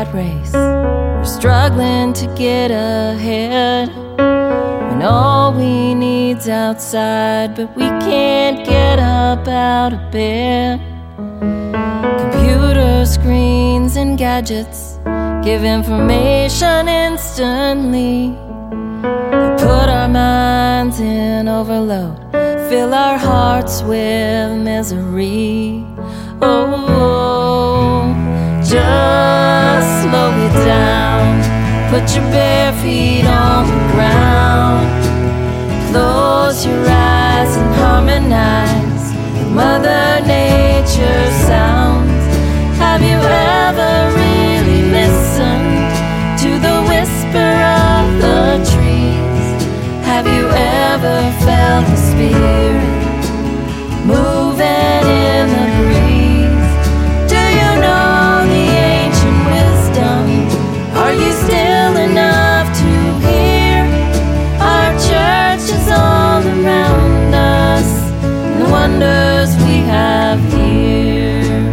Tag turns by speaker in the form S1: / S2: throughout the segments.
S1: rat race. We're struggling to get ahead when all we need's outside, but we can't get up out of bed. Computer screens and gadgets give information instantly. They put our minds in overload, fill our hearts with misery. Oh, just slow it down. Put your bare feet on the ground. Close your eyes and harmonize with Mother Nature's sounds. Have you ever really listened to the whisper of the trees? Have you ever felt the spirit moving in the breeze? Do you know the ancient wisdom? Are you still enough to hear? Our church is all around us, and the wonders we have here.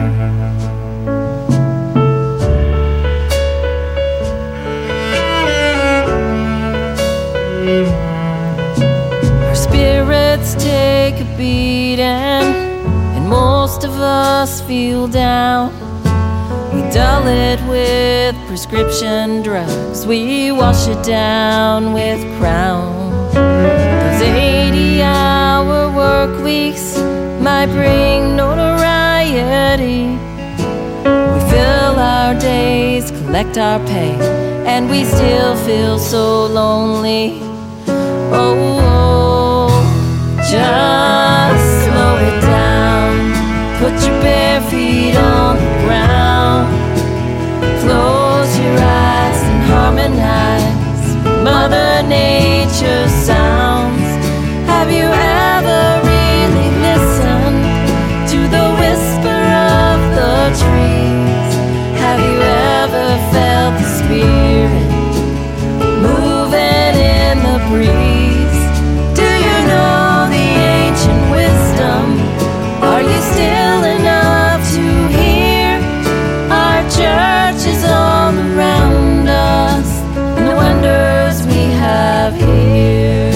S1: Our spirits take a beating, and most of us feel down. We dull it with prescription drugs, we wash it down with Crown. Those 80-hour work weeks might bring notoriety. We fill our days, collect our pay, and we still feel so lonely. Oh, just slow it down. Put your bare feet on the ground. Close your eyes and harmonize with Mother Nature's sounds. Have you ever really listened to the whisper of the trees? Have you ever felt the spirit moving in the breeze? Do you know the ancient wisdom? Are you still enough to hear? Our church is all around us, and the wonders we have here.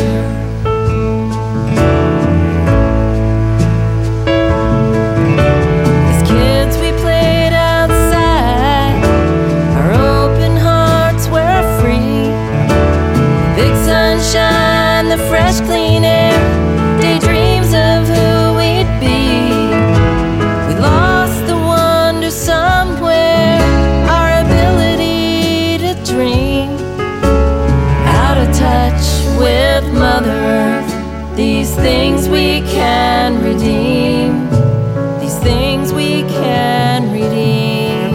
S1: As kids we played outside, our open hearts were free. Big sunshine, the fresh clean air, daydreams of who we'd be. We lost the wonder somewhere, our ability to dream. Out of touch with Mother Earth, these things we can redeem. These things we can redeem.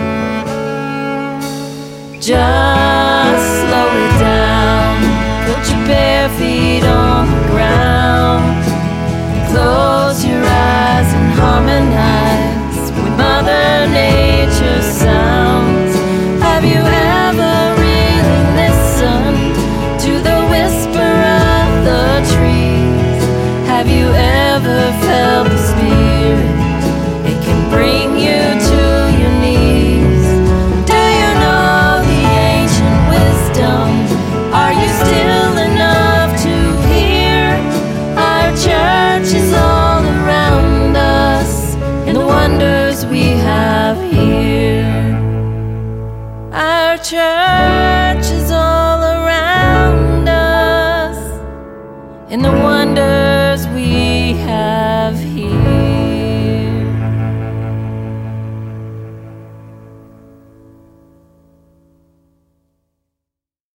S1: Just slow it down. Put your bare feet on the ground. Close your eyes and harmonize with Mother Nature's sounds. Have you ever really listened to the whisper of the trees? Have you ever felt the spirit? It can bring you to your knees. Do you know the ancient wisdom? Are you still enough to hear? Our church is all around us, and the wonders we have here. Our church